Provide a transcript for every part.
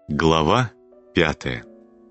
Глава 5.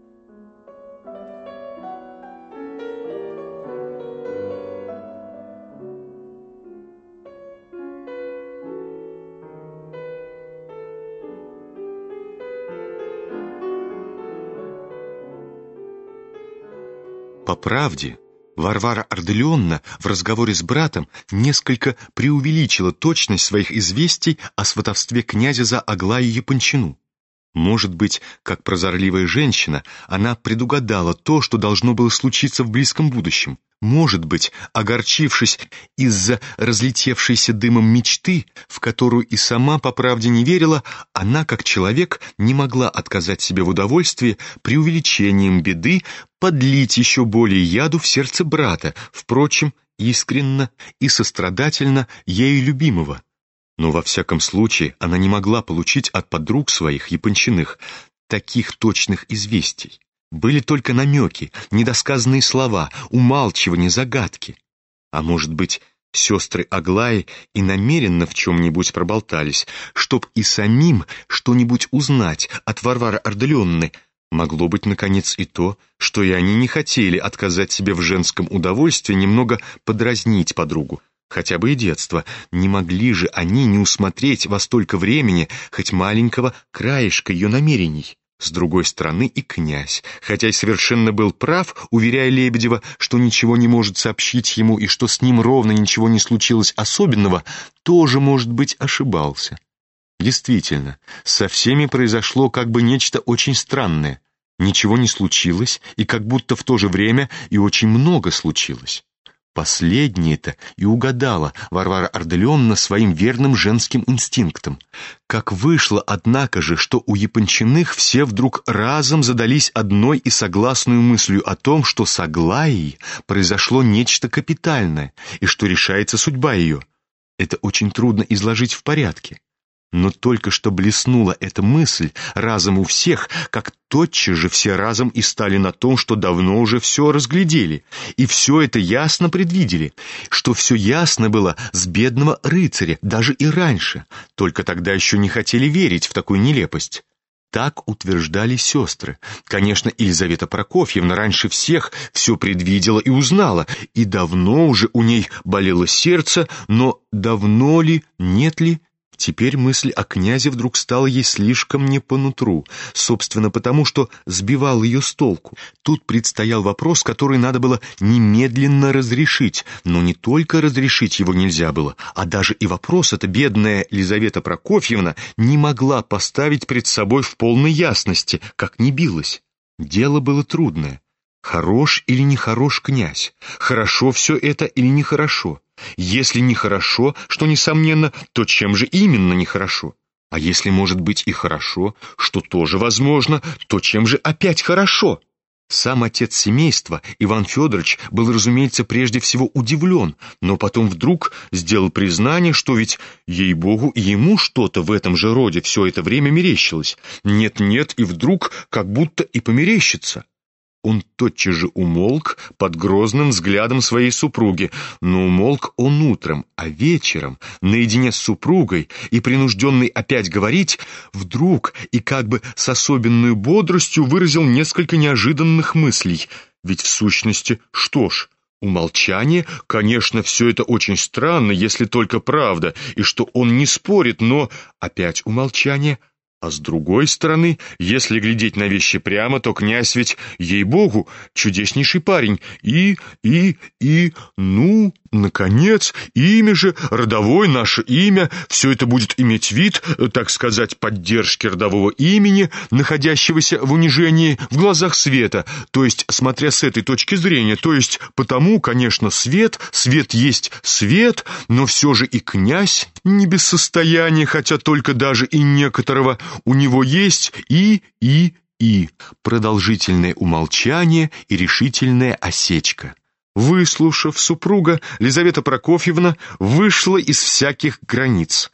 По правде, Варвара Ардалионовна в разговоре с братом несколько преувеличила точность своих известий о сватовстве князя за Аглаю Япончину. Может быть, как прозорливая женщина, она предугадала то, что должно было случиться в близком будущем. Может быть, огорчившись из-за разлетевшейся дымом мечты, в которую и сама по правде не верила, она, как человек, не могла отказать себе в удовольствии преувеличением беды подлить еще более яду в сердце брата, впрочем, искренно и сострадательно ею любимого. Но во всяком случае она не могла получить от подруг своих япончиных таких точных известий. Были только намеки, недосказанные слова, умалчивания, загадки. А может быть, сестры Аглаи и намеренно в чем-нибудь проболтались, чтоб и самим что-нибудь узнать от Варвары Ардалионовны. Могло быть, наконец, и то, что и они не хотели отказать себе в женском удовольствии немного подразнить подругу. Хотя бы и детство. Не могли же они не усмотреть во столько времени хоть маленького краешка ее намерений. С другой стороны и князь, хотя и совершенно был прав, уверяя Лебедева, что ничего не может сообщить ему и что с ним ровно ничего не случилось особенного, тоже, может быть, ошибался. Действительно, со всеми произошло как бы нечто очень странное. Ничего не случилось, и как будто в то же время и очень много случилось. Последнее-то и угадала Варвара Ардалионовна своим верным женским инстинктом. Как вышло, однако же, что у Япончиных все вдруг разом задались одной и согласную мыслью о том, что с Аглаей произошло нечто капитальное и что решается судьба ее. Это очень трудно изложить в порядке. Но только что блеснула эта мысль разом у всех, как тотчас же все разом и стали на том, что давно уже все разглядели, и все это ясно предвидели, что все ясно было с бедного рыцаря, даже и раньше, только тогда еще не хотели верить в такую нелепость. Так утверждали сестры. Конечно, Елизавета Прокофьевна раньше всех все предвидела и узнала, и давно уже у ней болело сердце, но давно ли, нет ли? Теперь мысль о князе вдруг стала ей слишком не по нутру, собственно потому, что сбивал ее с толку. Тут предстоял вопрос, который надо было немедленно разрешить, но не только разрешить его нельзя было, а даже и вопрос эта бедная Елизавета Прокофьевна не могла поставить пред собой в полной ясности, как ни билась. Дело было трудное. Хорош или нехорош князь? Хорошо все это или нехорошо? Если нехорошо, что несомненно, то чем же именно нехорошо? А если может быть и хорошо, что тоже возможно, то чем же опять хорошо? Сам отец семейства, Иван Федорович, был, разумеется, прежде всего удивлен, но потом вдруг сделал признание, что ведь, ей-богу, ему что-то в этом же роде все это время мерещилось. Нет-нет, и вдруг как будто и померещится. Он тотчас же умолк под грозным взглядом своей супруги, но умолк он утром, а вечером, наедине с супругой и принужденный опять говорить, вдруг и как бы с особенной бодростью выразил несколько неожиданных мыслей. Ведь в сущности, что ж, умолчание, конечно, все это очень странно, если только правда, и что он не спорит, но опять умолчание. А с другой стороны, если глядеть на вещи прямо, то князь ведь, ей-богу, чудеснейший парень. Ну, наконец, имя же, родовое наше имя, все это будет иметь вид, так сказать, поддержки родового имени, находящегося в унижении в глазах света, то есть, смотря с этой точки зрения, то есть, потому, конечно, свет есть свет, но все же и князь не без состояния, хотя только даже и некоторого, у него есть и продолжительное умолчание и решительная осечка. Выслушав супруга, Лизавета Прокофьевна вышла из всяких границ.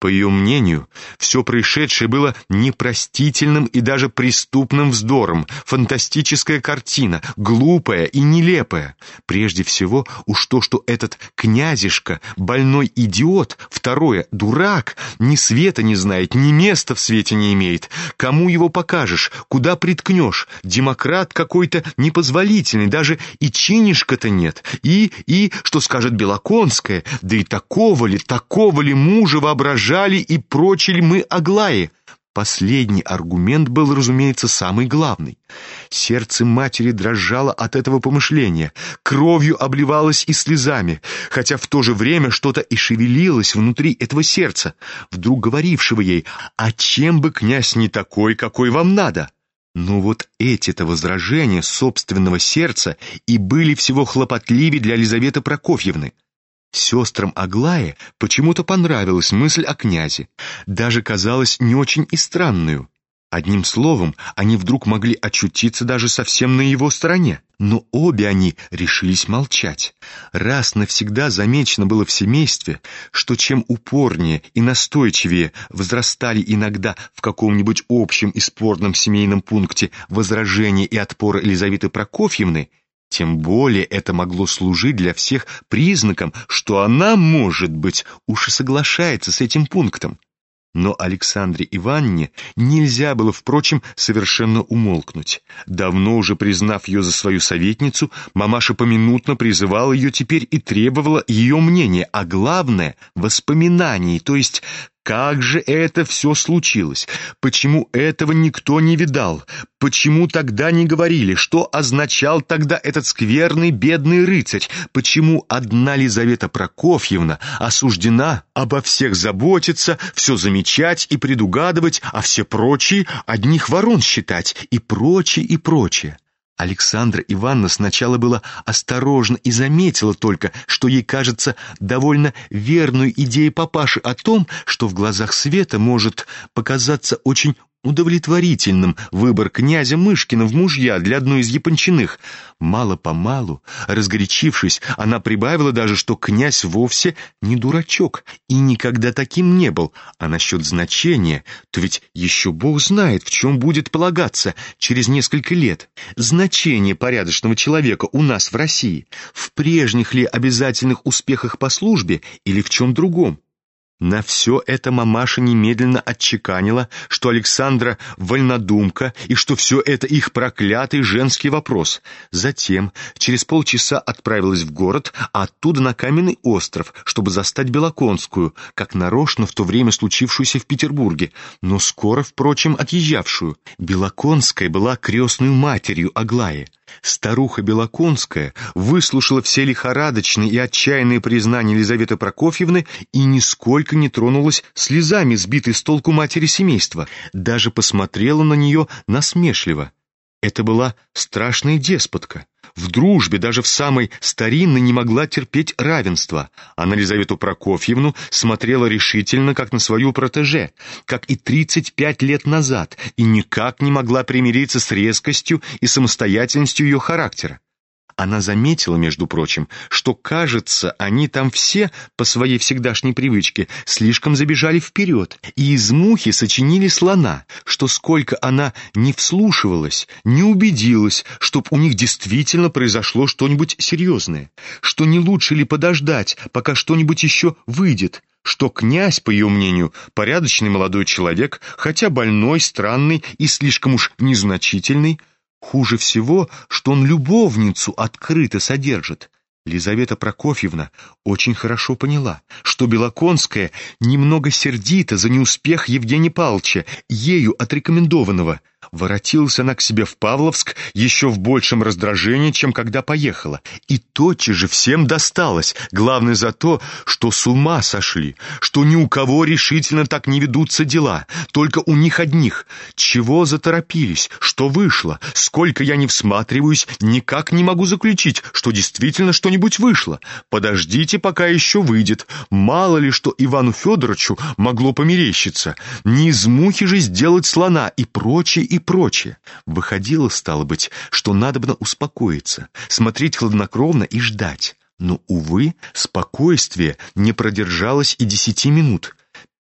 По ее мнению, все происшедшее было непростительным и даже преступным вздором, фантастическая картина, глупая и нелепая. Прежде всего уж то, что этот князишка — больной идиот, второе — дурак, ни света не знает, ни места в свете не имеет. Кому его покажешь, куда приткнешь? Демократ какой-то непозволительный, даже и чинишка-то нет. И, что скажет Белоконская, да и такого ли мужа воображали и прочили мы Аглае? Последний аргумент был, разумеется, самый главный. Сердце матери дрожало от этого помышления, кровью обливалось и слезами, хотя в то же время что-то и шевелилось внутри этого сердца, вдруг говорившего ей: «А чем бы князь не такой, какой вам надо?» Но вот эти-то возражения собственного сердца и были всего хлопотливее для Лизаветы Прокофьевны. Сестрам Аглае почему-то понравилась мысль о князе, даже казалась не очень и странную. Одним словом, они вдруг могли очутиться даже совсем на его стороне. Но обе они решились молчать. Раз навсегда замечено было в семействе, что чем упорнее и настойчивее возрастали иногда в каком-нибудь общем и спорном семейном пункте возражения и отпоры Елизаветы Прокофьевны, тем более это могло служить для всех признаком, что она, может быть, уж и соглашается с этим пунктом. Но Александре Ивановне нельзя было, впрочем, совершенно умолкнуть. Давно уже признав ее за свою советницу, мамаша поминутно призывала ее теперь и требовала ее мнения, а главное — воспоминаний, то есть как же это все случилось? Почему этого никто не видал? Почему тогда не говорили? Что означал тогда этот скверный бедный рыцарь? Почему одна Лизавета Прокофьевна осуждена обо всех заботиться, все замечать и предугадывать, а все прочие одних ворон считать и прочее, и прочее? Александра Ивановна сначала была осторожна и заметила только, что ей кажется довольно верную идеей папаши о том, что в глазах света может показаться очень удовлетворительным выбор князя Мышкина в мужья для одной из Япончиных. Мало-помалу, разгорячившись, она прибавила даже, что князь вовсе не дурачок и никогда таким не был. А насчет значения, то ведь еще Бог знает, в чем будет полагаться через несколько лет. Значение порядочного человека у нас в России, в прежних ли обязательных успехах по службе или в чем другом? На все это мамаша немедленно отчеканила, что Александра вольнодумка и что все это их проклятый женский вопрос. Затем через полчаса отправилась в город, а оттуда на Каменный остров, чтобы застать Белоконскую, как нарочно в то время случившуюся в Петербурге, но скоро, впрочем, отъезжавшую. Белоконская была крестной матерью Аглаи. Старуха Белоконская выслушала все лихорадочные и отчаянные признания Елизаветы Прокофьевны и нисколько не тронулась слезами сбитой с толку матери семейства, даже посмотрела на нее насмешливо. Это была страшная деспотка. В дружбе, даже в самой старинной, не могла терпеть равенства. А на Елизавету Прокофьевну смотрела решительно, как на свою протеже, как и 35 лет назад, и никак не могла примириться с резкостью и самостоятельностью ее характера. Она заметила, между прочим, что, кажется, они там все, по своей всегдашней привычке, слишком забежали вперед и из мухи сочинили слона, что сколько она не вслушивалась, не убедилась, чтоб у них действительно произошло что-нибудь серьезное, что не лучше ли подождать, пока что-нибудь еще выйдет, что князь, по ее мнению, порядочный молодой человек, хотя больной, странный и слишком уж незначительный. Хуже всего, что он любовницу открыто содержит. Лизавета Прокофьевна очень хорошо поняла, что Белоконская немного сердита за неуспех Евгения Павловича, ею отрекомендованного. Воротилась она к себе в Павловск еще в большем раздражении, чем когда поехала. И тотчас же всем досталось, главное за то, что с ума сошли, что ни у кого решительно так не ведутся дела, только у них одних. Чего заторопились, что вышло, сколько я не всматриваюсь, никак не могу заключить, что действительно что-нибудь вышло. Подождите, пока еще выйдет. Мало ли что Ивану Федоровичу могло померещиться. Не из мухи же сделать слона и прочее, и прочее. Выходило, стало быть, что надобно успокоиться, смотреть хладнокровно и ждать. Но, увы, спокойствие не продержалось и 10 минут.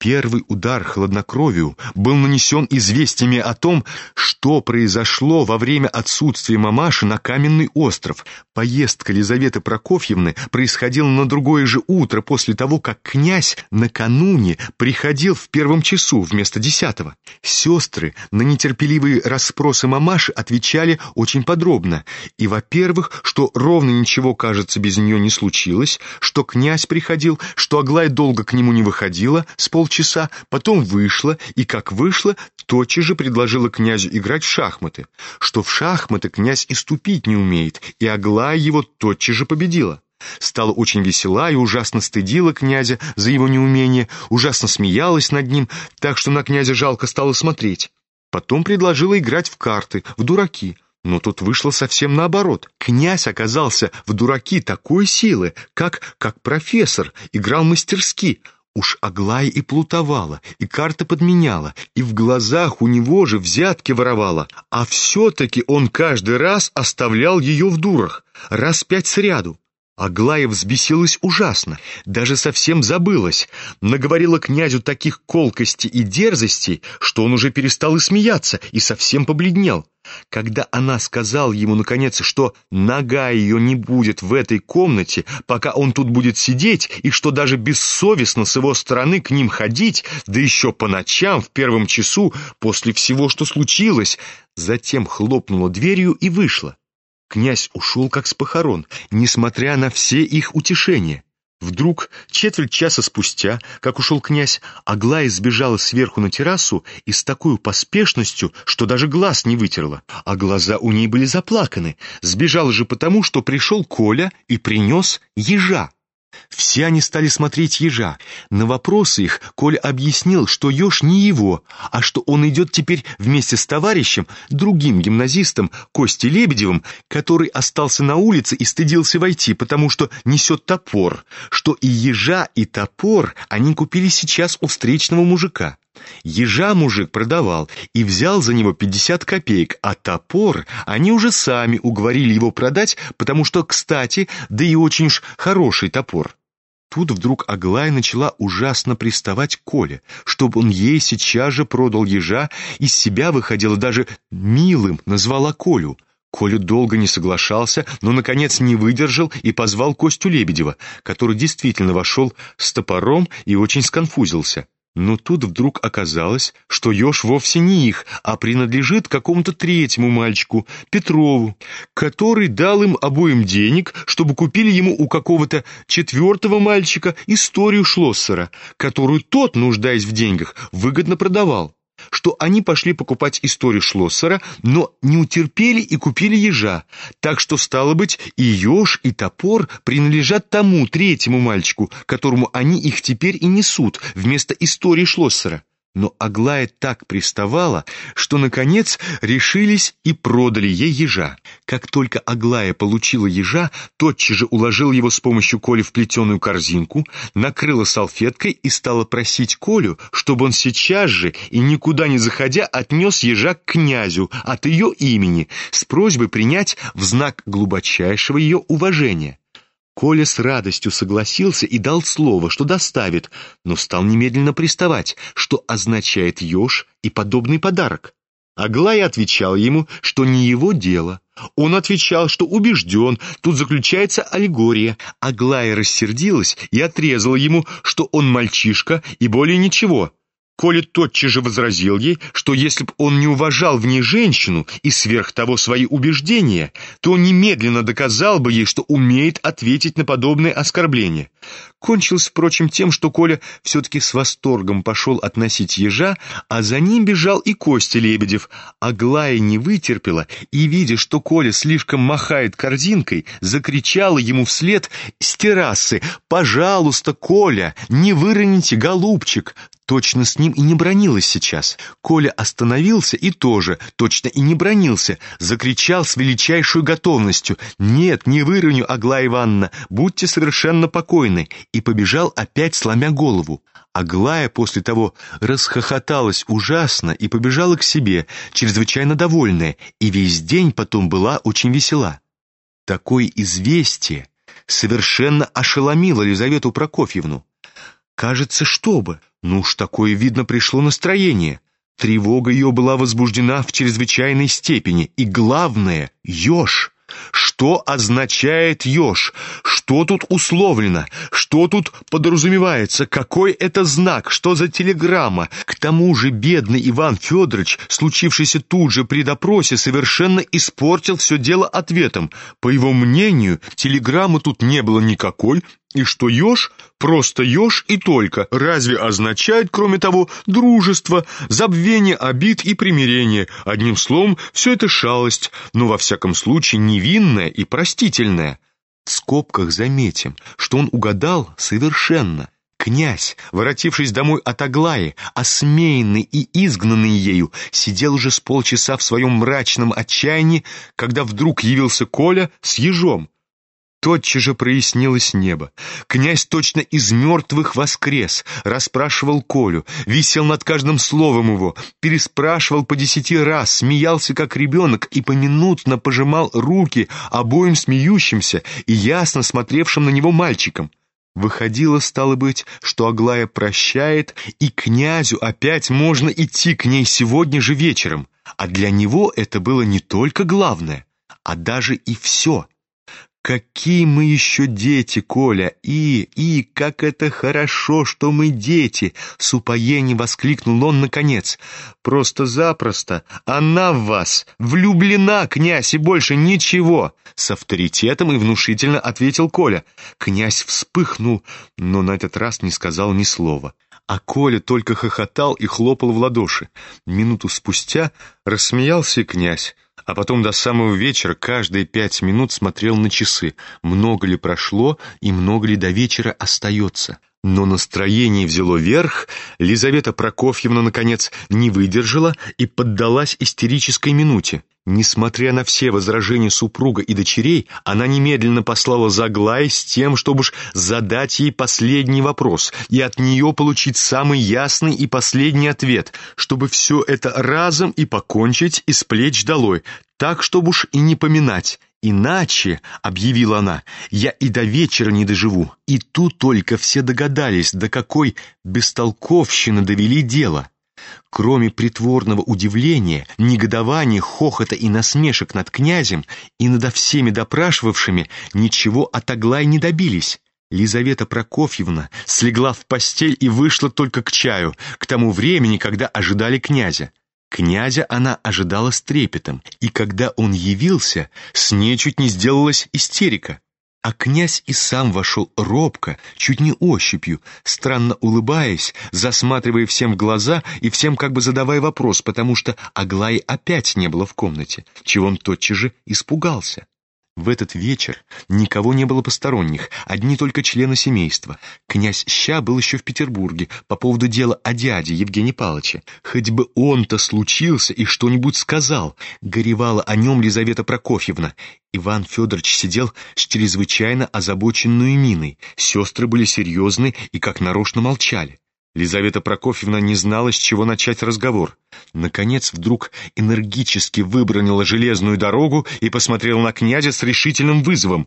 Первый удар хладнокровию был нанесен известиями о том, что произошло во время отсутствия мамаши на Каменный остров. Поездка Лизаветы Прокофьевны происходила на другое же утро после того, как князь накануне приходил в 1 часу вместо 10-го. Сестры на нетерпеливые расспросы мамаши отвечали очень подробно. И, во-первых, что ровно ничего, кажется, без нее не случилось, что князь приходил, что Аглая долго к нему не выходила, с полчаса, потом вышла, и как вышла, тотчас же предложила князю играть в шахматы, что в шахматы князь и ступить не умеет, и Аглая его тотчас же победила. Стала очень весела и ужасно стыдила князя за его неумение, ужасно смеялась над ним, так что на князя жалко стало смотреть. Потом предложила играть в карты, в дураки. Но тут вышло совсем наоборот. Князь оказался в дураки такой силы, как профессор, играл мастерски. Уж Аглая и плутовала, и карты подменяла, и в глазах у него же взятки воровала, а все-таки он каждый раз оставлял ее в дурах, раз 5 сряду. Аглая взбесилась ужасно, даже совсем забылась, наговорила князю таких колкостей и дерзостей, что он уже перестал и смеяться, и совсем побледнел. Когда она сказала ему, наконец, что нога ее не будет в этой комнате, пока он тут будет сидеть, и что даже бессовестно с его стороны к ним ходить, да еще по ночам в 1 часу после всего, что случилось, затем хлопнула дверью и вышла. Князь ушел как с похорон, несмотря на все их утешения. Вдруг, четверть часа спустя, как ушел князь, Аглая сбежала сверху на террасу и с такой поспешностью, что даже глаз не вытерла, а глаза у ней были заплаканы. Сбежала же потому, что пришел Коля и принес ежа. Все они стали смотреть ежа. На вопросы их Коля объяснил, что еж не его, а что он идет теперь вместе с товарищем, другим гимназистом, Костей Лебедевым, который остался на улице и стыдился войти, потому что несет топор, что и ежа, и топор они купили сейчас у встречного мужика. Ежа мужик продавал и взял за него 50 копеек, а топор они уже сами уговорили его продать, потому что, кстати, да и очень уж хороший топор. Тут вдруг Аглая начала ужасно приставать к Коле, чтобы он ей сейчас же продал ежа, из себя выходила, даже милым назвала Колю. Коля долго не соглашался, но, наконец, не выдержал и позвал Костю Лебедева, который действительно вошел с топором и очень сконфузился. Но тут вдруг оказалось, что еж вовсе не их, а принадлежит какому-то третьему мальчику, Петрову, который дал им обоим денег, чтобы купили ему у какого-то 4-го мальчика историю Шлоссера, которую тот, нуждаясь в деньгах, выгодно продавал. Что они пошли покупать историю Шлоссера, но не утерпели и купили ежа. Так что, стало быть, и еж, и топор принадлежат тому 3-му мальчику, которому они их теперь и несут вместо истории Шлоссера. Но Аглая так приставала, что, наконец, решились и продали ей ежа. Как только Аглая получила ежа, тотчас же уложила его с помощью Коли в плетеную корзинку, накрыла салфеткой и стала просить Колю, чтобы он сейчас же и никуда не заходя отнес ежа к князю от ее имени с просьбой принять в знак глубочайшего ее уважения. Коля с радостью согласился и дал слово, что доставит, но стал немедленно приставать, что означает еж и подобный подарок. Аглая отвечала ему, что не его дело. Он отвечал, что убежден, тут заключается аллегория. Аглая рассердилась и отрезала ему, что он мальчишка и более ничего. Коля тотчас же возразил ей, что если б он не уважал в ней женщину и сверх того свои убеждения, то немедленно доказал бы ей, что умеет ответить на подобное оскорбление. Кончилось, впрочем, тем, что Коля все-таки с восторгом пошел относить ежа, а за ним бежал и Костя Лебедев. Аглая не вытерпела и, видя, что Коля слишком махает корзинкой, закричала ему вслед с террасы: «Пожалуйста, Коля, не выроните, голубчик!» Точно с ним и не бранилась сейчас. Коля остановился и тоже точно и не бранился, закричал с величайшей готовностью: «Нет, не выроню, Аглая Ивановна, будьте совершенно покойны», и побежал опять, сломя голову. Аглая после того расхохоталась ужасно и побежала к себе, чрезвычайно довольная, и весь день потом была очень весела. Такое известие совершенно ошеломило Лизавету Прокофьевну. Кажется, что бы, Ну уж такое, видно, пришло настроение. Тревога ее была возбуждена в чрезвычайной степени. И главное — еж. Что означает еж? Что тут условлено? Что тут подразумевается? Какой это знак? Что за телеграмма? К тому же бедный Иван Федорович, случившийся тут же при допросе, совершенно испортил все дело ответом. По его мнению, телеграммы тут не было никакой, и что еж — просто еж и только. Разве означает, кроме того, дружество, забвение обид и примирение? Одним словом, все это шалость, но во всяком случае невинная и простительная. В скобках заметим, что он угадал совершенно. Князь, воротившись домой от Аглаи, осмеянный и изгнанный ею, сидел уже с полчаса в своем мрачном отчаянии, когда вдруг явился Коля с ежом. Тотчас же прояснилось небо. Князь точно из мертвых воскрес, расспрашивал Колю, висел над каждым словом его, переспрашивал по 10 раз, смеялся как ребенок и поминутно пожимал руки обоим смеющимся и ясно смотревшим на него мальчикам. Выходило, стало быть, что Аглая прощает, и князю опять можно идти к ней сегодня же вечером. А для него это было не только главное, а даже и все. «Какие мы еще дети, Коля! И как это хорошо, что мы дети!» С упоением воскликнул он наконец. «Просто-запросто! Она в вас влюблена, князь, и больше ничего!» С авторитетом и внушительно ответил Коля. Князь вспыхнул, но на этот раз не сказал ни слова. А Коля только хохотал и хлопал в ладоши. Минуту спустя рассмеялся и князь. А потом до самого вечера каждые 5 минут смотрел на часы, много ли прошло и много ли до вечера остается. Но настроение взяло верх, Лизавета Прокофьевна, наконец, не выдержала и поддалась истерической минуте. Несмотря на все возражения супруга и дочерей, она немедленно послала за Аглаей с тем, чтобы уж задать ей последний вопрос и от нее получить самый ясный и последний ответ, чтобы все это разом и покончить и с плеч долой, так, чтобы уж и не поминать. «Иначе, — объявила она, — я и до вечера не доживу». И тут только все догадались, до какой бестолковщины довели дело. Кроме притворного удивления, негодования, хохота и насмешек над князем и над всеми допрашивавшими, ничего от Аглаи не добились. Лизавета Прокофьевна слегла в постель и вышла только к чаю, к тому времени, когда ожидали князя. Князя она ожидала с трепетом, и когда он явился, с ней чуть не сделалась истерика. А князь и сам вошел робко, чуть не ощупью, странно улыбаясь, засматривая всем в глаза и всем как бы задавая вопрос, потому что Аглаи опять не было в комнате, чего он тотчас же испугался. В этот вечер никого не было посторонних, одни только члены семейства. Князь Ща был еще в Петербурге по поводу дела о дяде Евгении Павловиче. Хоть бы он-то случился и что-нибудь сказал, горевала о нем Лизавета Прокофьевна. Иван Федорович сидел с чрезвычайно озабоченной миной. Сестры были серьезны и как нарочно молчали. Лизавета Прокофьевна не знала, с чего начать разговор. Наконец, вдруг энергически выбранила железную дорогу и посмотрела на князя с решительным вызовом.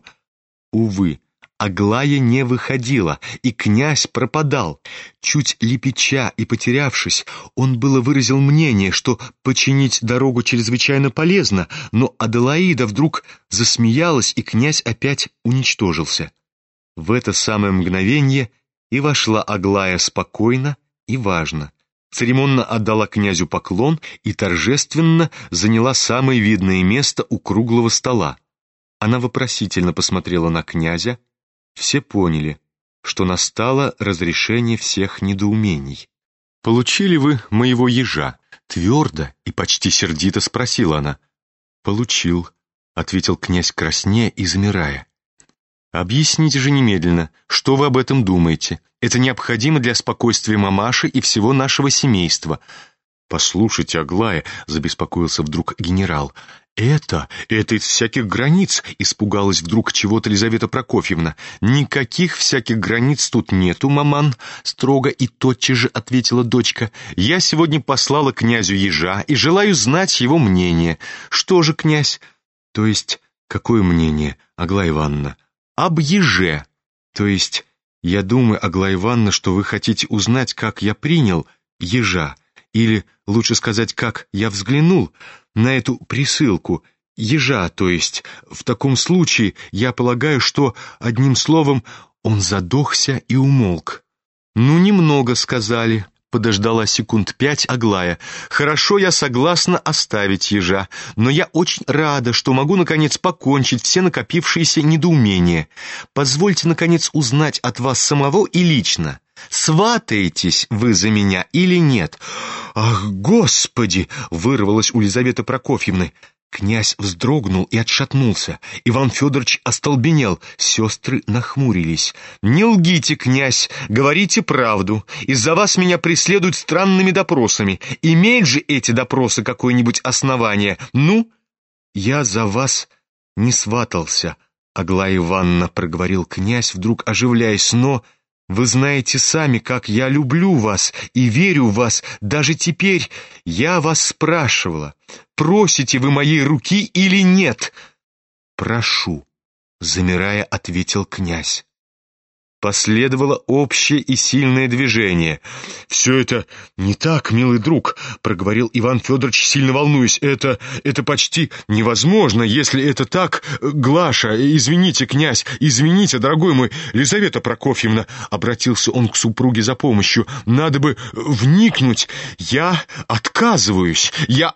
Увы, Аглая не выходила, и князь пропадал. Чуть лепеча и потерявшись, он было выразил мнение, что починить дорогу чрезвычайно полезно, но Аделаида вдруг засмеялась, и князь опять уничтожился. В это самое мгновение и вошла Аглая спокойно и важно. Церемонно отдала князю поклон и торжественно заняла самое видное место у круглого стола. Она вопросительно посмотрела на князя. Все поняли, что настало разрешение всех недоумений. «Получили вы моего ежа?» — твердо и почти сердито спросила она. «Получил», — ответил князь краснея и замирая. «Объясните же немедленно, что вы об этом думаете. Это необходимо для спокойствия мамаши и всего нашего семейства». «Послушайте, Аглая», — забеспокоился вдруг генерал, — «это из всяких границ», — испугалась вдруг чего-то Лизавета Прокофьевна. «Никаких всяких границ тут нету, маман», — строго и тотчас же ответила дочка. «Я сегодня послала князю ежа и желаю знать его мнение». «Что же, князь?» «То есть, какое мнение, Аглая Ивановна?» «Об еже, то есть Я думаю, Аглая Ивановна, что вы хотите узнать, как я принял ежа, или, лучше сказать, как я взглянул на эту присылку, ежа, то есть. В таком случае, я полагаю, что, одним словом, он задохся и умолк. «Ну, немного сказали», — подождала секунд 5 Аглая. «Хорошо, я согласна оставить ежа, но я очень рада, что могу, наконец, покончить все накопившиеся недоумения. Позвольте, наконец, узнать от вас самого и лично, сватаетесь вы за меня или нет?» «Ах, Господи!» — вырвалось у Лизаветы Прокофьевны. Князь вздрогнул и отшатнулся. Иван Федорович остолбенел. Сестры нахмурились. «Не лгите, князь, говорите правду. Из-за вас меня преследуют странными допросами. Имеют же эти допросы какое-нибудь основание? Ну?» «Я за вас не сватался, Аглая Ивановна», — проговорил князь, вдруг оживляясь, «но вы знаете сами, как я люблю вас и верю в вас. Даже теперь я вас спрашивала, просите вы моей руки или нет?» «Прошу», — замирая, ответил князь. Последовало общее и сильное движение. «Все это не так, милый друг», — проговорил Иван Федорович, сильно волнуясь. «Это почти невозможно, если это так. Глаша, извините, князь, извините, дорогой мой, Лизавета Прокофьевна», — обратился он к супруге за помощью, «надо бы вникнуть. Я отказываюсь,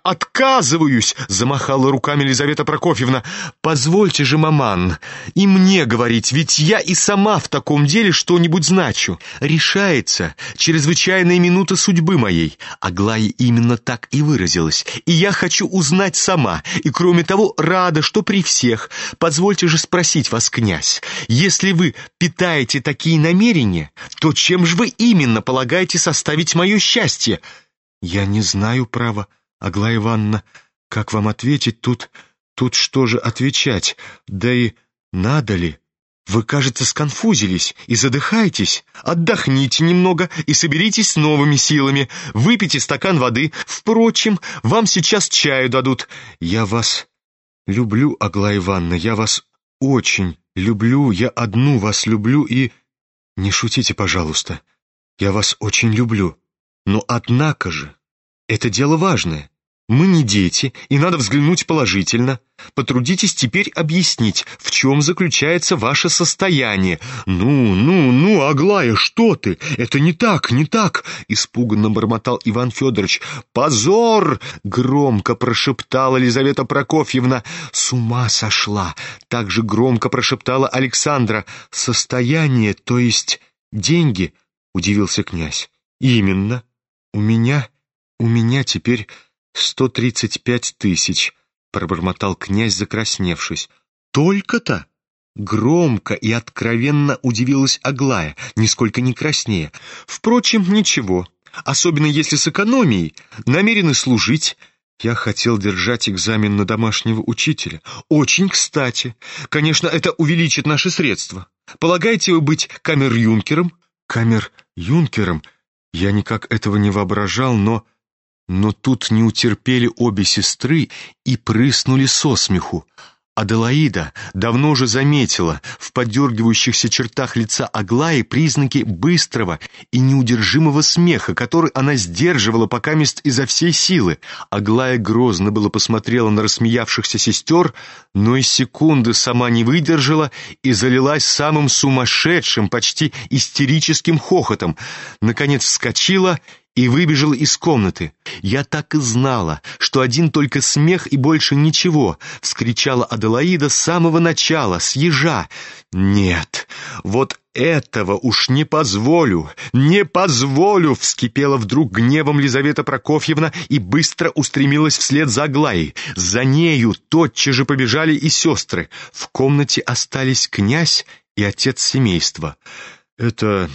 — замахала руками Лизавета Прокофьевна. «Позвольте же, маман, и мне говорить, ведь я и сама в таком деле что-нибудь значу. Решается чрезвычайная минута судьбы моей». Аглая именно так и выразилась. «И я хочу узнать сама, и кроме того рада, что при всех. Позвольте же спросить вас, князь, если вы питаете такие намерения, то чем же вы именно полагаете составить мое счастье?» «Я не знаю, право, Аглая Ивановна, как вам ответить тут что же отвечать, да и надо ли? Вы, кажется, сконфузились и задыхаетесь. Отдохните немного и соберитесь с новыми силами. Выпейте стакан воды. Впрочем, вам сейчас чаю дадут. Я вас люблю, Аглая Ивановна, я вас очень люблю, я одну вас люблю и... Не шутите, пожалуйста, я вас очень люблю. Но однако же, это дело важное. Мы не дети, и надо взглянуть положительно. Потрудитесь теперь объяснить, в чем заключается ваше состояние». «Ну, Аглая, что ты? Это не так, — испуганно бормотал Иван Федорович. «Позор!» — громко прошептала Лизавета Прокофьевна. «С ума сошла!» — также громко прошептала Александра. «Состояние, то есть деньги?» — удивился князь. «Именно. У меня теперь 135 тысяч», — пробормотал князь, закрасневшись. «Только-то?» — громко и откровенно удивилась Аглая, нисколько не краснея. «Впрочем, ничего, особенно если с экономией. Намерены служить. Я хотел держать экзамен на домашнего учителя. Очень кстати. Конечно, это увеличит наши средства. Полагаете вы быть камер-юнкером?» «Камер-юнкером? Я никак этого не воображал, но тут не утерпели обе сестры и прыснули со смеху. Аделаида давно уже заметила в подергивающихся чертах лица Аглаи признаки быстрого и неудержимого смеха, который она сдерживала покамест изо всей силы. Аглая грозно было посмотрела на рассмеявшихся сестер, но и секунды сама не выдержала и залилась самым сумасшедшим, почти истерическим хохотом. Наконец вскочила и выбежала из комнаты. «Я так и знала, что один только смех и больше ничего!» — вскричала Аделаида с самого начала, с ежа. «Нет, вот этого уж не позволю! — вскипела вдруг гневом Лизавета Прокофьевна и быстро устремилась вслед за Аглаей. За нею тотчас же побежали и сестры. В комнате остались князь и отец семейства. «Это...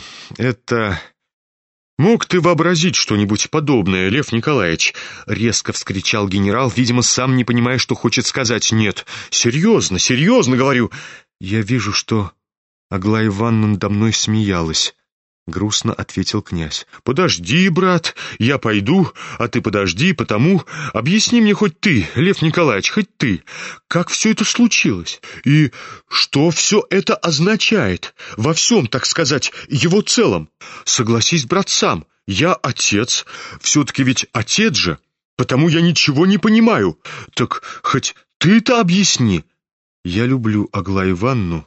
«Мог ты вообразить что-нибудь подобное, Лев Николаевич?» — резко вскричал генерал, видимо, сам не понимая, что хочет сказать. «Нет, серьезно, говорю». «Я вижу, что Аглая Ивановна надо мной смеялась», грустно ответил князь. «Подожди, брат, я пойду, подожди, «Подожди, брат, я пойду, а ты подожди, потому... Объясни мне хоть ты, Лев Николаевич, хоть ты, как все это случилось, и что все это означает, во всем, так сказать, его целом. Согласись, брат, сам, я отец, все-таки ведь отец же, потому я ничего не понимаю. Так хоть ты-то объясни». «Я люблю Аглаю Ивановну.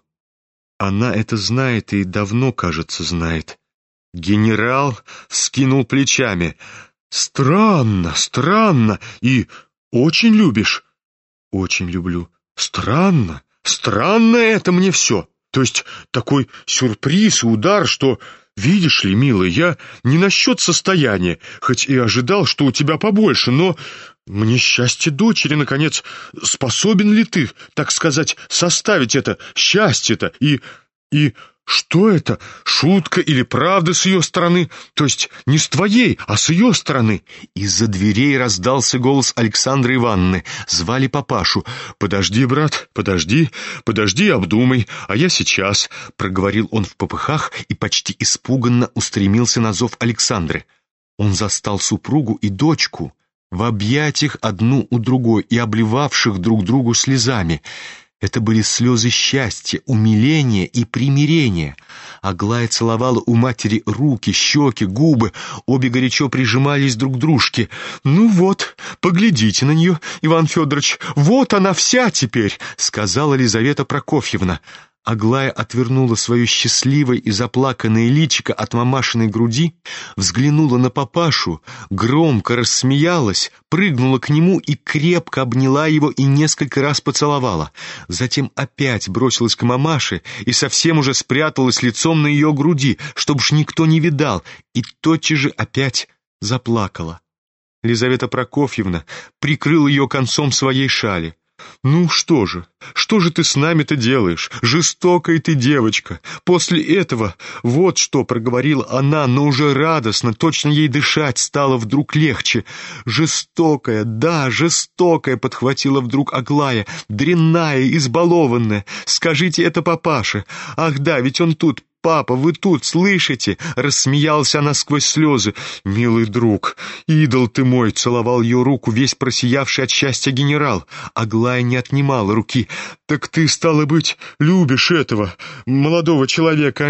Она это знает и давно, кажется, знает». Генерал скинул плечами. «Странно, странно. И очень любишь?» «Очень люблю». «Странно, странно это мне все. То есть такой сюрприз и удар, что... Видишь ли, милый, я не насчет состояния, хоть и ожидал, что у тебя побольше, но мне счастье дочери, наконец, способен ли ты, так сказать, составить это счастье-то и что это, шутка или правда с ее стороны, то есть не с твоей, а с ее стороны?» Из-за дверей раздался голос Александры Ивановны. Звали папашу. «Подожди, брат, подожди, обдумай, а я сейчас», — проговорил он в попыхах и почти испуганно устремился на зов Александры. Он застал супругу и дочку в объятиях одну у другой и обливавших друг другу слезами. Это были слезы счастья, умиления и примирения. Аглая целовала у матери руки, щеки, губы. Обе горячо прижимались друг к дружке. «Ну вот, поглядите на нее, Иван Федорович, вот она вся теперь», — сказала Лизавета Прокофьевна. Аглая отвернула свое счастливое и заплаканное личико от мамашиной груди, взглянула на папашу, громко рассмеялась, прыгнула к нему и крепко обняла его и несколько раз поцеловала. Затем опять бросилась к мамаше и совсем уже спряталась лицом на ее груди, чтобы ж никто не видал, и тотчас же опять заплакала. Лизавета Прокофьевна прикрыла ее концом своей шали. «Ну что же ты с нами-то делаешь? Жестокая ты девочка. После этого вот что», — проговорила она, но уже радостно, точно ей дышать стало вдруг легче. «Жестокая, да, жестокая», — подхватила вдруг Аглая, «дрянная, избалованная. Скажите это папаше. Ах да, ведь он тут. Папа, вы тут, слышите?» — рассмеялась она сквозь слезы. «Милый друг, идол ты мой!» — целовал ее руку весь просиявший от счастья генерал. Аглая не отнимала руки. «Так ты, стало быть, любишь этого молодого человека?»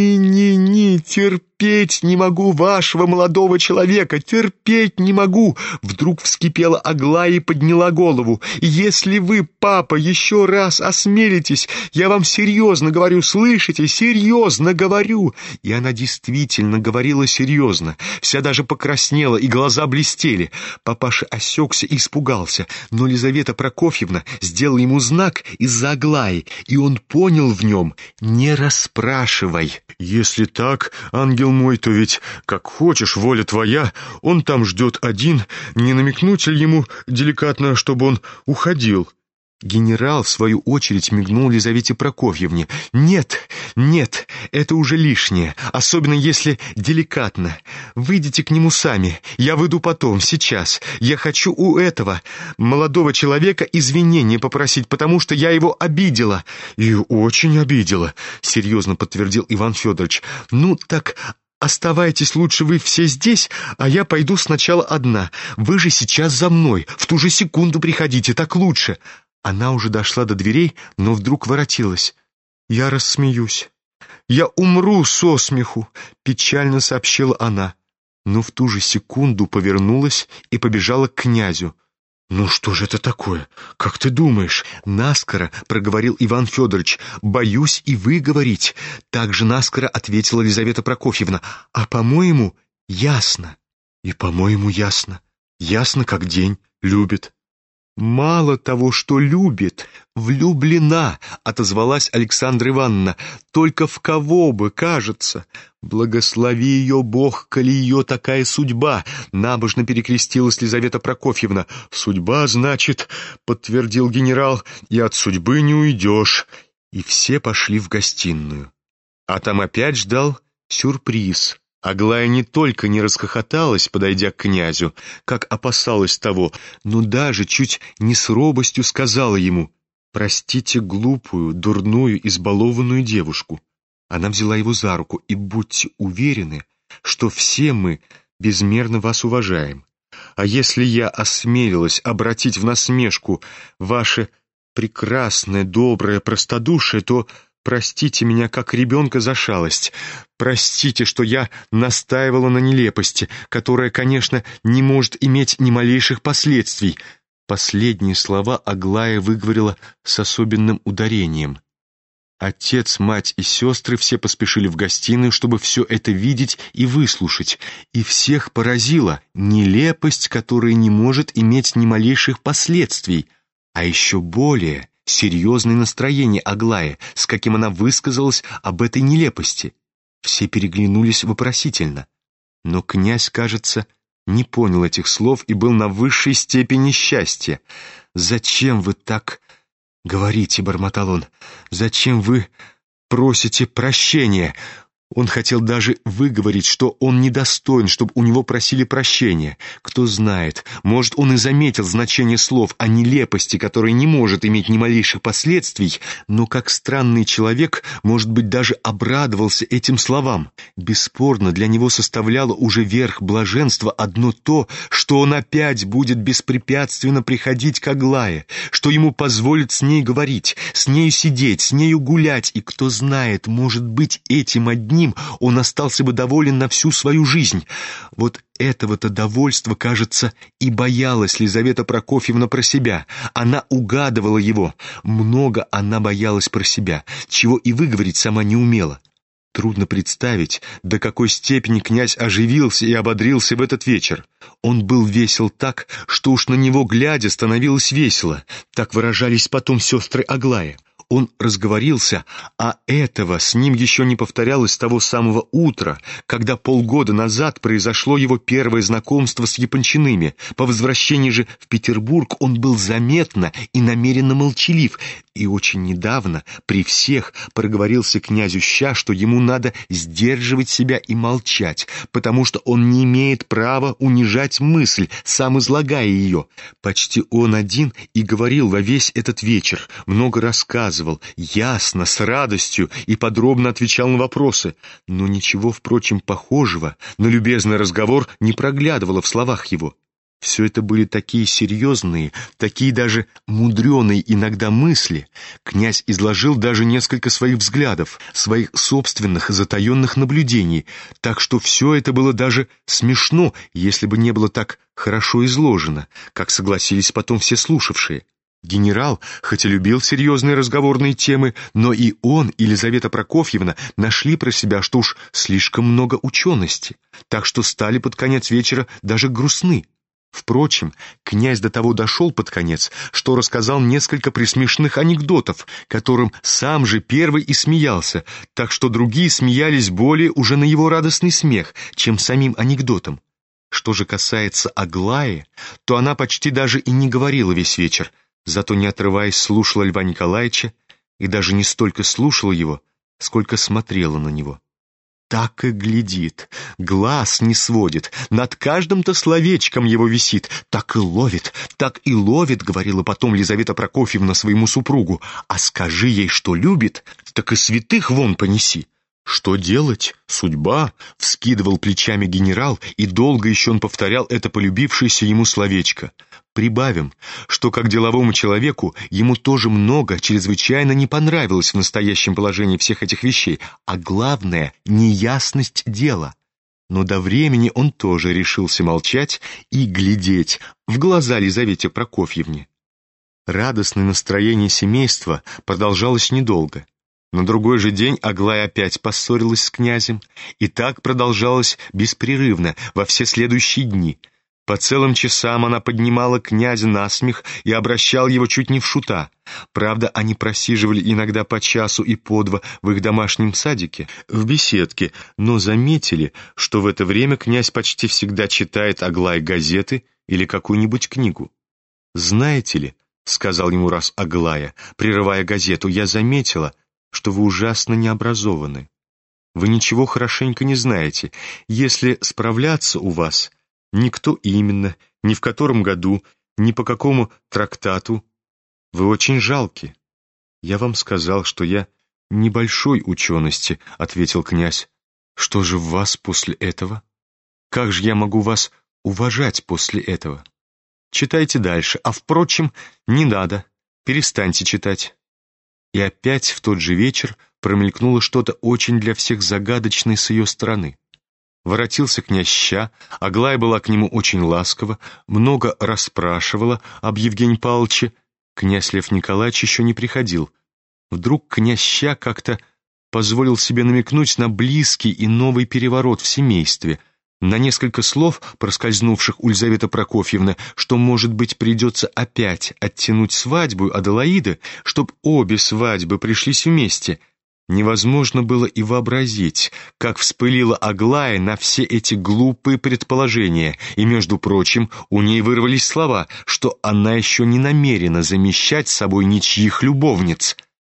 «Не, терпеть не могу вашего молодого человека, терпеть не могу!» Вдруг вскипела Аглая и подняла голову. «Если вы, папа, еще раз осмелитесь, я вам серьезно говорю, слышите, серьезно говорю!» И она действительно говорила серьезно, вся даже покраснела, и глаза блестели. Папаша осекся и испугался, но Лизавета Прокофьевна сделала ему знак из-за Аглаи, и он понял в нем: «Не расспрашивай». «Если так, ангел мой, то ведь, как хочешь, воля твоя, он там ждет один, не намекнуть ли ему деликатно, чтобы он уходил?» Генерал, в свою очередь, мигнул Лизавете Прокофьевне. «Нет, это уже лишнее, особенно если деликатно. Выйдите к нему сами, я выйду потом, сейчас. Я хочу у этого молодого человека извинения попросить, потому что я его обидела». «И очень обидела», — серьезно подтвердил Иван Федорович. «Ну так... Оставайтесь лучше вы все здесь, а я пойду сначала одна. Вы же сейчас за мной, в ту же секунду приходите, так лучше». Она уже дошла до дверей, но вдруг воротилась. «Я рассмеюсь. Я умру со смеху», — печально сообщила она. Но в ту же секунду повернулась и побежала к князю. «Ну что же это такое? Как ты думаешь?» — наскоро проговорил Иван Федорович. «Боюсь и вы говорить», — также наскоро ответила Лизавета Прокофьевна. «А по-моему, ясно». «И по-моему, ясно. Ясно, как день. Любит». «Мало того, что любит, влюблена», — отозвалась Александра Ивановна. «Только в кого бы, кажется?» «Благослови ее Бог, коли ее такая судьба», — набожно перекрестилась Лизавета Прокофьевна. «Судьба, значит», — подтвердил генерал, — «и от судьбы не уйдешь». И все пошли в гостиную. А там опять ждал сюрприз. Аглая не только не расхохоталась, подойдя к князю, как опасалась того, но даже чуть не с робостью сказала ему: «Простите глупую, дурную, избалованную девушку. Она взяла его за руку, и будьте уверены, что все мы безмерно вас уважаем. А если я осмелилась обратить в насмешку ваше прекрасное, доброе простодушие, то простите меня как ребенка за шалость. Простите, что я настаивала на нелепости, которая, конечно, не может иметь ни малейших последствий». Последние слова Аглая выговорила с особенным ударением. Отец, мать и сестры все поспешили в гостиную, чтобы все это видеть и выслушать, и всех поразила нелепость, которая не может иметь ни малейших последствий, а еще более серьезное настроение Аглаи, с каким она высказалась об этой нелепости. Все переглянулись вопросительно, но князь, кажется, не понял этих слов и был на высшей степени счастья. «Зачем вы так говорите?» — бормотал он. «Зачем вы просите прощения?» Он хотел даже выговорить, что он недостоин, чтобы у него просили прощения. Кто знает, может, он и заметил значение слов о нелепости, которая не может иметь ни малейших последствий, но как странный человек, может быть, даже обрадовался этим словам. Бесспорно, для него составляло уже верх блаженства одно то, что он опять будет беспрепятственно приходить к Аглае, что ему позволят с ней говорить, с нею сидеть, с нею гулять, и кто знает, может быть, этим одним он остался бы доволен на всю свою жизнь. Вот этого-то довольства, кажется, и боялась Лизавета Прокофьевна про себя. Она угадывала его. Много она боялась про себя, чего и выговорить сама не умела. Трудно представить, до какой степени князь оживился и ободрился в этот вечер. Он был весел так, что уж на него глядя становилось весело. Так выражались потом сестры Аглая. Он разговорился, а этого с ним еще не повторялось с того самого утра, когда полгода назад произошло его первое знакомство с Япончиными. По возвращении же в Петербург он был заметно и намеренно молчалив, и очень недавно при всех проговорился князю ща, что ему надо сдерживать себя и молчать, потому что он не имеет права унижать мысль, сам излагая ее. Почти он один и говорил во весь этот вечер, много рассказывал, ясно, с радостью и подробно отвечал на вопросы, но ничего, впрочем, похожего на любезный разговор не проглядывало в словах его. Все это были такие серьезные, такие даже мудреные иногда мысли. Князь изложил даже несколько своих взглядов, своих собственных затаенных наблюдений, так что все это было даже смешно, если бы не было так хорошо изложено, как согласились потом все слушавшие. Генерал, хоть и любил серьезные разговорные темы, но и он, и Лизавета Прокофьевна нашли про себя, что уж слишком много учености, так что стали под конец вечера даже грустны. Впрочем, князь до того дошел под конец, что рассказал несколько присмешных анекдотов, которым сам же первый и смеялся, так что другие смеялись более уже на его радостный смех, чем самим анекдотом. Что же касается Аглаи, то она почти даже и не говорила весь вечер, зато, не отрываясь, слушала Льва Николаевича и даже не столько слушала его, сколько смотрела на него. Так и глядит, глаз не сводит, над каждым-то словечком его висит, так и ловит, говорила потом Лизавета Прокофьевна своему супругу, а скажи ей, что любит, так и святых вон понеси. «Что делать? Судьба!» — вскидывал плечами генерал, и долго еще он повторял это полюбившееся ему словечко. Прибавим, что как деловому человеку ему тоже много, чрезвычайно не понравилось в настоящем положении всех этих вещей, а главное — неясность дела. Но до времени он тоже решился молчать и глядеть в глаза Лизавете Прокофьевне. Радостное настроение семейства продолжалось недолго. На другой же день Аглая опять поссорилась с князем, и так продолжалось беспрерывно во все следующие дни. По целым часам она поднимала князя на смех и обращала его чуть не в шута. Правда, они просиживали иногда по часу и по два в их домашнем садике, в беседке, но заметили, что в это время князь почти всегда читает Аглае газеты или какую-нибудь книгу. «Знаете ли, — сказал ему раз Аглая, прерывая газету, — я заметила, что вы ужасно необразованы. Вы ничего хорошенько не знаете. Если справляться у вас, никто именно, ни в котором году, ни по какому трактату, вы очень жалки. Я вам сказал, что я «Небольшой учености», — ответил князь. «Что же в вас после этого? Как же я могу вас уважать после этого? Читайте дальше, а, впрочем, не надо, перестаньте читать». И опять в тот же вечер промелькнуло что-то очень для всех загадочное с ее стороны. Воротился князь Ща, Аглая была к нему очень ласкова, много расспрашивала об Евгении Павловиче. Князь Лев Николаевич еще не приходил. Вдруг князь Ща как-то позволил себе намекнуть на близкий и новый переворот в семействе, на несколько слов, проскользнувших у Лизаветы Прокофьевны, что, может быть, придется опять оттянуть свадьбу Аделаиды, чтоб обе свадьбы пришлись вместе. Невозможно было и вообразить, как вспылила Аглая на все эти глупые предположения, и, между прочим, у ней вырвались слова, что она еще не намерена замещать с собой ничьих любовниц.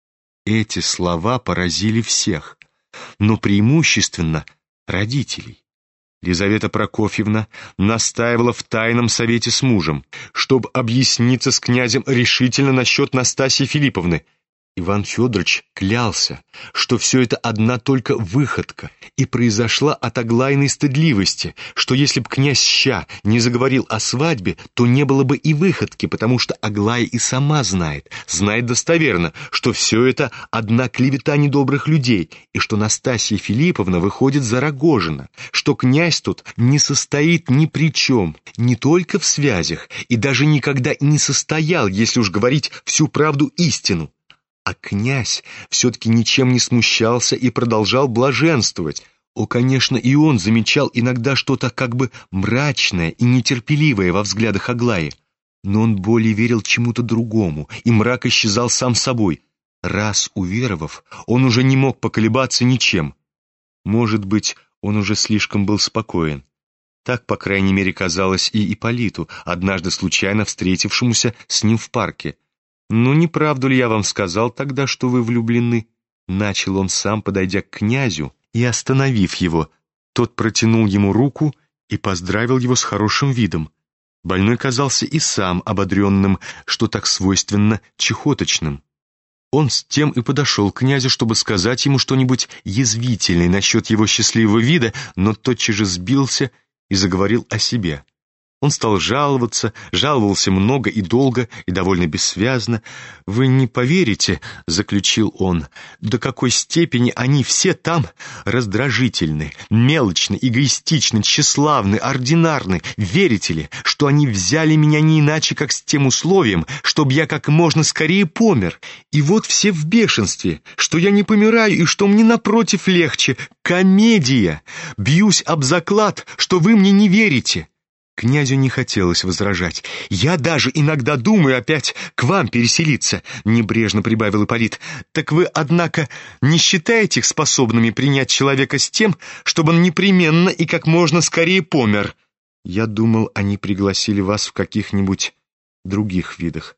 Эти слова поразили всех, но преимущественно родителей. Лизавета Прокофьевна настаивала в тайном совете с мужем, чтобы объясниться с князем решительно насчет Настасьи Филипповны. Иван Федорович клялся, что все это одна только выходка и произошла от Аглаиной стыдливости, что если б князь Ща не заговорил о свадьбе, то не было бы и выходки, потому что Аглая и сама знает достоверно, что все это одна клевета недобрых людей, и что Настасья Филипповна выходит за Рогожина, что князь тут не состоит ни при чем, не только в связях, и даже никогда и не состоял, если уж говорить всю правду истину. А князь все-таки ничем не смущался и продолжал блаженствовать. Конечно, и он замечал иногда что-то как бы мрачное и нетерпеливое во взглядах Аглаи, но он более верил чему-то другому, и мрак исчезал сам собой. Раз уверовав, он уже не мог поколебаться ничем. Может быть, он уже слишком был спокоен. Так, по крайней мере, казалось и Ипполиту, однажды случайно встретившемуся с ним в парке. «Ну, не правду ли я вам сказал тогда, что вы влюблены?» Начал он сам, подойдя к князю и остановив его. Тот протянул ему руку и поздравил его с хорошим видом. Больной казался и сам ободренным, что так свойственно чехоточным. Он с тем и подошел к князю, чтобы сказать ему что-нибудь язвительное насчет его счастливого вида, но тотчас же сбился и заговорил о себе. Он стал жаловался много и долго, и довольно бессвязно. «Вы не поверите, — заключил он, — до какой степени они все там раздражительны, мелочны, эгоистичны, тщеславны, ординарны. Верите ли, что они взяли меня не иначе, как с тем условием, чтобы я как можно скорее помер? И вот все в бешенстве, что я не помираю и что мне напротив легче. Комедия! Бьюсь об заклад, что вы мне не верите». Князю не хотелось возражать. «Я даже иногда думаю опять к вам переселиться», — небрежно прибавил Ипполит. «Так вы, однако, не считаете их способными принять человека с тем, чтобы он непременно и как можно скорее помер?» «Я думал, они пригласили вас в каких-нибудь других видах».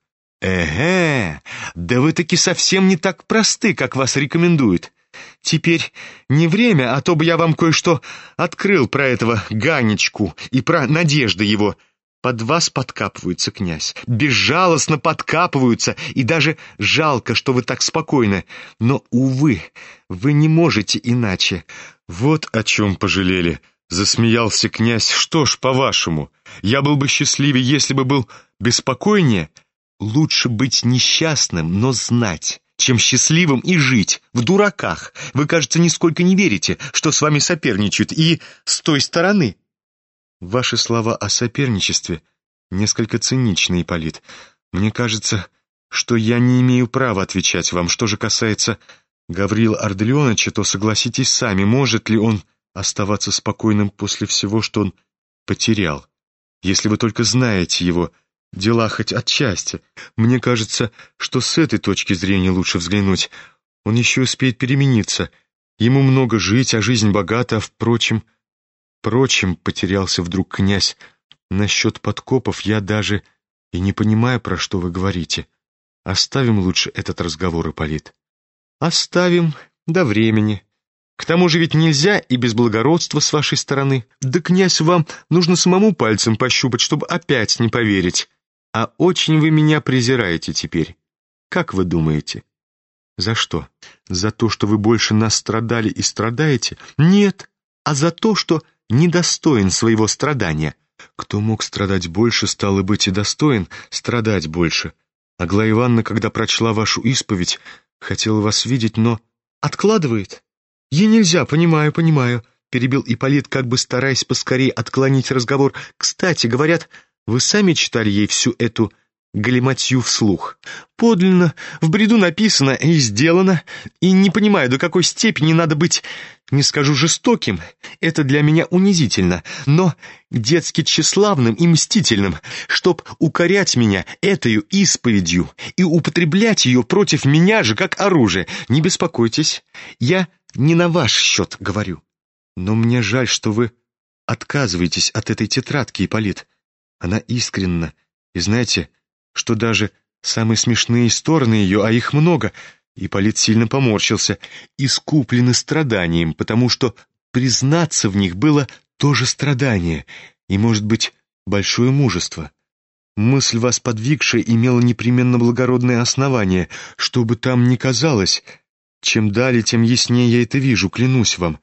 «Эге, да вы таки совсем не так просты, как вас рекомендуют. Теперь не время, а то бы я вам кое-что открыл про этого Ганечку и про надежды его. Под вас подкапываются, князь, безжалостно подкапываются, и даже жалко, что вы так спокойны. Но, увы, вы не можете иначе». «Вот о чем пожалели», — засмеялся князь. «Что ж, по-вашему, я был бы счастливее, если бы был беспокойнее? Лучше быть несчастным, но знать, чем счастливым и жить в дураках. Вы, кажется, нисколько не верите, что с вами соперничают, и с той стороны». «Ваши слова о соперничестве несколько циничны, Ипполит. Мне кажется, что я не имею права отвечать вам. Что же касается Гаврила Ардалионовича, то согласитесь сами, может ли он оставаться спокойным после всего, что он потерял? Если вы только знаете его дела хоть отчасти. Мне кажется, что с этой точки зрения лучше взглянуть. Он еще успеет перемениться. Ему много жить, а жизнь богата, а впрочем, потерялся вдруг князь. Насчет подкопов я даже и не понимаю, про что вы говорите. Оставим лучше этот разговор, Ипполит». «Оставим до времени. К тому же ведь нельзя и без благородства с вашей стороны. Да, князь, вам нужно самому пальцем пощупать, чтобы опять не поверить. А очень вы меня презираете теперь. Как вы думаете?» За что? За то, что вы больше нас страдали и страдаете? Нет, а за то, что недостоин своего страдания. Кто мог страдать больше, стало быть, и достоин страдать больше. Аглая Ивановна, когда прочла вашу исповедь, хотела вас видеть, но откладывает. Ей нельзя, понимаю, перебил Ипполит, как бы стараясь поскорее отклонить разговор. Кстати, говорят, вы сами читали ей всю эту галиматью вслух. Подлинно, в бреду написано и сделано, и не понимаю, до какой степени надо быть, не скажу жестоким, это для меня унизительно, но детски тщеславным и мстительным, чтоб укорять меня этою исповедью и употреблять ее против меня же, как оружие. Не беспокойтесь, я не на ваш счет говорю. Но мне жаль, что вы отказываетесь от этой тетрадки, Ипполит. Она искренна, и знаете, что даже самые смешные стороны ее, а их много, Ипполит сильно поморщился, искуплены страданием, потому что признаться в них было тоже страдание и, может быть, большое мужество. Мысль, вас подвигшая, имела непременно благородное основание, что бы там ни казалось. Чем далее, тем яснее я это вижу, клянусь вам.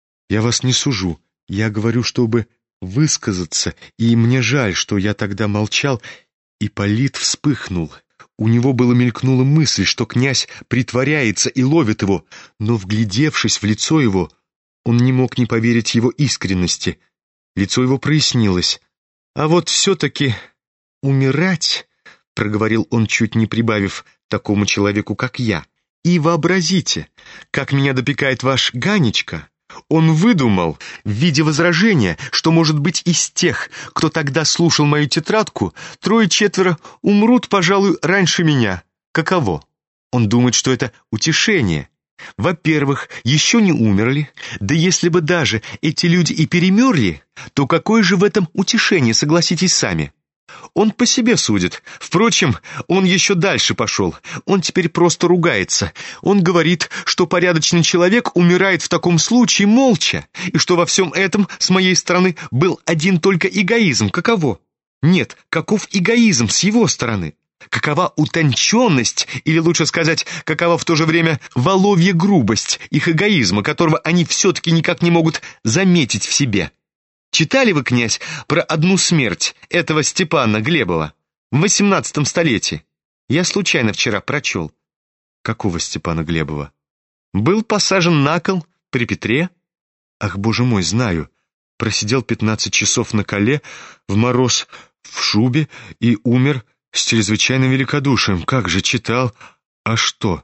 Я вас не сужу, я говорю, чтобы высказаться, и мне жаль, что я тогда молчал. Ипполит вспыхнул. У него мелькнула мысль, что князь притворяется и ловит его, но, вглядевшись в лицо его, он не мог не поверить его искренности. Лицо его прояснилось. «А вот все-таки умирать», — проговорил он, чуть не прибавив, «такому человеку, как я. И вообразите, как меня допекает ваш Ганечка». Он выдумал в виде возражения, что, может быть, из тех, кто тогда слушал мою тетрадку, 3-4 умрут, пожалуй, раньше меня. Каково? Он думает, что это утешение. Во-первых, еще не умерли, да если бы даже эти люди и перемерли, то какое же в этом утешение, согласитесь сами? Он по себе судит. Впрочем, он еще дальше пошел. Он теперь просто ругается. Он говорит, что порядочный человек умирает в таком случае молча, и что во всем этом, с моей стороны, был один только эгоизм. Каково? Нет, каков эгоизм с его стороны? Какова утонченность, или лучше сказать, какова в то же время воловья грубость их эгоизма, которого они все-таки никак не могут заметить в себе? Читали вы, князь, про одну смерть этого Степана Глебова в 18 столетии? Я случайно вчера прочел. Какого Степана Глебова? Был посажен на кол при Петре. Ах, боже мой, знаю. Просидел 15 часов на коле, в мороз, в шубе и умер с чрезвычайным великодушием. Как же читал. А что?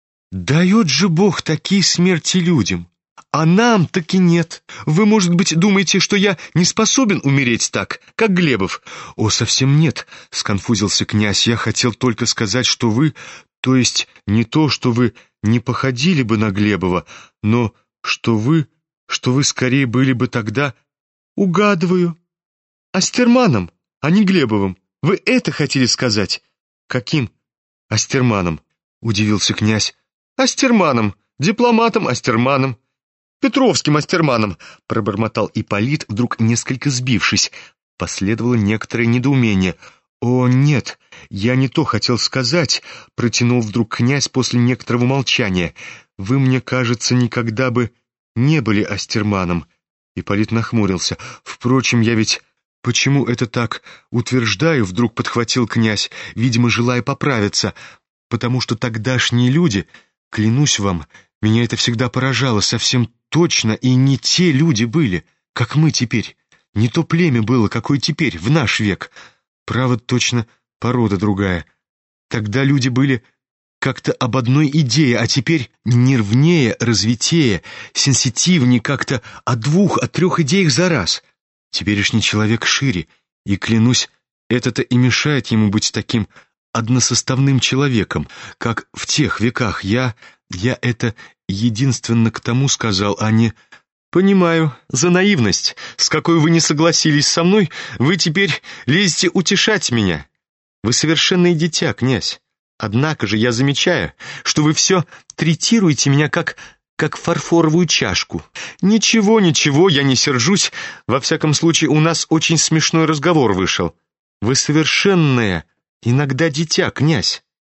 Дает же Бог такие смерти людям. А нам таки нет. Вы, может быть, думаете, что я не способен умереть так, как Глебов? О, совсем нет, сконфузился князь. Я хотел только сказать, что вы, то есть не то, что вы не походили бы на Глебова, но что вы скорее были бы тогда, угадываю, Астерманом, а не Глебовым. Вы это хотели сказать? Каким Астерманом? Удивился князь. Астерманом, дипломатом Астерманом. Петровским Астерманом, пробормотал Ипполит, вдруг несколько сбившись. Последовало некоторое недоумение. «О, нет, я не то хотел сказать», — протянул вдруг князь после некоторого молчания. «Вы, мне кажется, никогда бы не были Астерманом». Ипполит нахмурился. «Впрочем, я ведь... Почему это так утверждаю?» — вдруг подхватил князь, видимо, желая поправиться. «Потому что тогдашние люди, клянусь вам, меня это всегда поражало, совсем точно, и не те люди были, как мы теперь. Не то племя было, какое теперь, в наш век. Право, точно, порода другая. Тогда люди были как-то об одной идее, а теперь нервнее, развитее, сенситивнее как-то о 2, о 3 идеях за раз. Теперешний человек шире, и, клянусь, это-то и мешает ему быть таким односоставным человеком, как в тех веках. Я это единственно к тому сказал, а не... Понимаю, за наивность, с какой вы не согласились со мной, вы теперь лезете утешать меня. Вы совершенное дитя, князь. Однако же я замечаю, что вы все третируете меня как фарфоровую чашку. Ничего, я не сержусь. Во всяком случае, у нас очень смешной разговор вышел. Вы совершенное, иногда дитя, князь.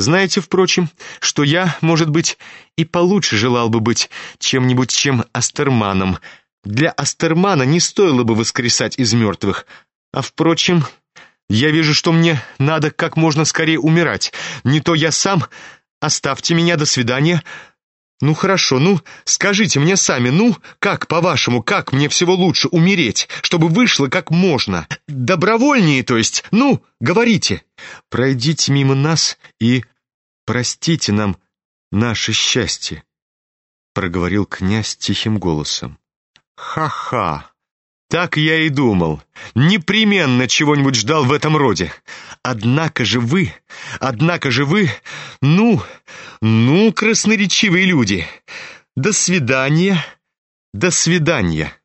Знаете, впрочем, что я, может быть, и получше желал бы быть чем-нибудь, чем Астерманом. Для Астермана не стоило бы воскресать из мертвых. А, впрочем, я вижу, что мне надо как можно скорее умирать. Не то я сам... Оставьте меня, до свидания. Ну, хорошо, ну, скажите мне сами, ну, как, по-вашему, как мне всего лучше умереть, чтобы вышло как можно? Добровольнее, то есть, ну, говорите. Пройдите мимо нас и простите нам наше счастье, проговорил князь тихим голосом. Ха-ха, так я и думал. Непременно чего-нибудь ждал в этом роде. Однако же вы, ну, красноречивые люди. До свидания, до свидания.